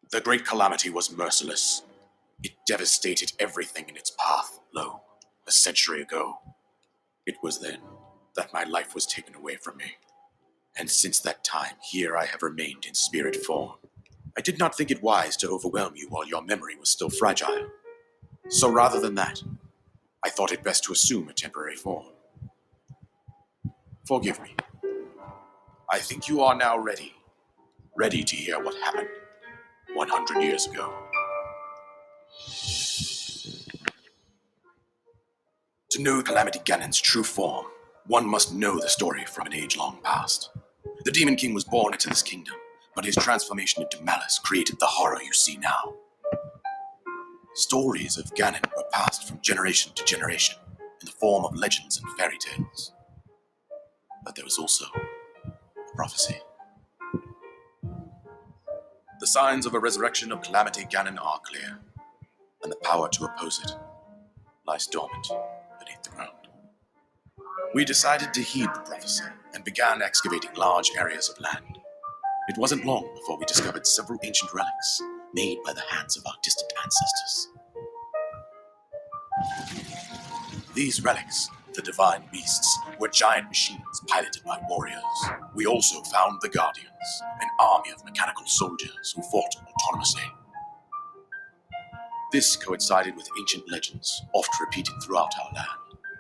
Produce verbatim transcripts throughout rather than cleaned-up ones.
The great calamity was merciless. It devastated everything in its path, lo, a century ago. It was then that my life was taken away from me. And since that time, here I have remained in spirit form. I did not think it wise to overwhelm you while your memory was still fragile. So rather than that, I thought it best to assume a temporary form. Forgive me. I think you are now ready. Ready to hear what happened one hundred years ago. To know Calamity Ganon's true form, one must know the story from an age long past. The Demon King was born into this kingdom, but his transformation into malice created the horror you see now. Stories of Ganon were passed from generation to generation in the form of legends and fairy tales. But there was also a prophecy. The signs of a resurrection of Calamity Ganon are clear, and the power to oppose it lies dormant beneath the ground. We decided to heed the prophecy and began excavating large areas of land. It wasn't long before we discovered several ancient relics made by the hands of our distant ancestors. These relics, the divine beasts, were giant machines piloted by warriors. We also found the Guardians, an army of mechanical soldiers who fought autonomously. This coincided with ancient legends, oft repeated throughout our land.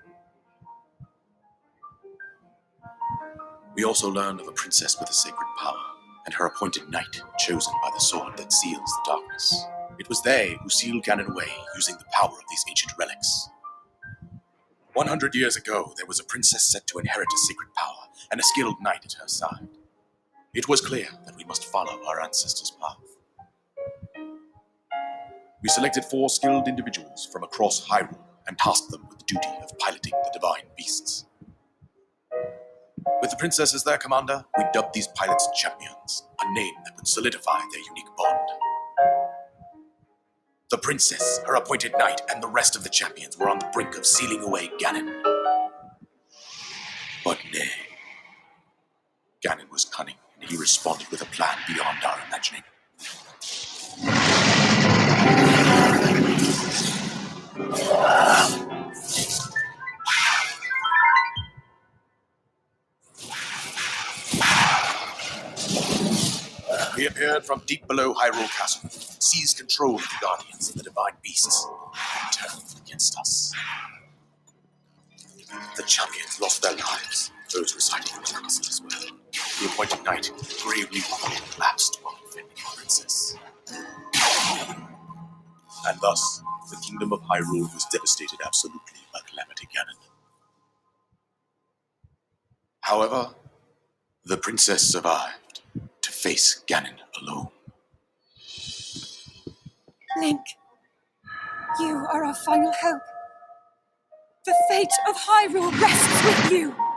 We also learned of a princess with a sacred power, and her appointed knight, chosen by the sword that seals the darkness. It was they who sealed Ganon away using the power of these ancient relics. One hundred years ago, there was a princess set to inherit a sacred power, and a skilled knight at her side. It was clear that we must follow our ancestors' path. We selected four skilled individuals from across Hyrule and tasked them with the duty of piloting the divine beasts. With the princess as their commander, we dubbed these pilots champions, a name that would solidify their unique bond. The princess, her appointed knight, and the rest of the champions were on the brink of sealing away Ganon. But nay. Ganon was cunning, and he responded with a plan beyond our imagining. He appeared from deep below Hyrule Castle, seized control of the Guardians and the divine beasts, and turned against us. The champions lost their lives, those residing in the castle as well. The appointed knight gravely collapsed while defending the princess. And thus, the kingdom of Hyrule was devastated absolutely by Calamity Ganon. However, the princess survived to face Ganon alone. Link, you are our final hope. The fate of Hyrule rests with you.